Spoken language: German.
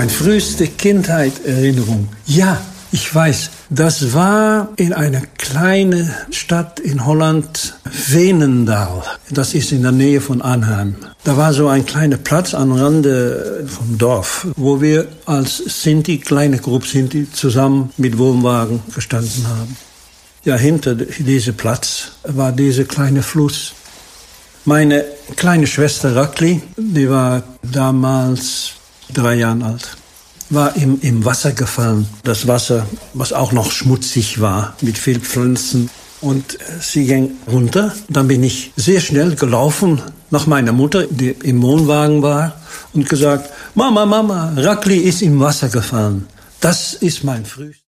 Meine früheste Kindheitserinnerung. Ja, ich weiß, das war in einer kleinen Stadt in Holland, Veenendaal. Das ist in der Nähe von Arnhem. Da war so ein kleiner Platz am Rande vom Dorf, wo wir als Sinti, kleine Gruppe Sinti, zusammen mit Wohnwagen gestanden haben. Ja, hinter diesem Platz war dieser kleine Fluss. Meine kleine Schwester Rakli, die war damals 3 Jahre alt, war im Wasser gefallen. Das Wasser, was auch noch schmutzig war, mit viel Pflanzen. Und sie ging runter. Dann bin ich sehr schnell gelaufen nach meiner Mutter, die im Wohnwagen war, und gesagt, Mama, Rakli ist im Wasser gefallen. Das ist mein Frühstück.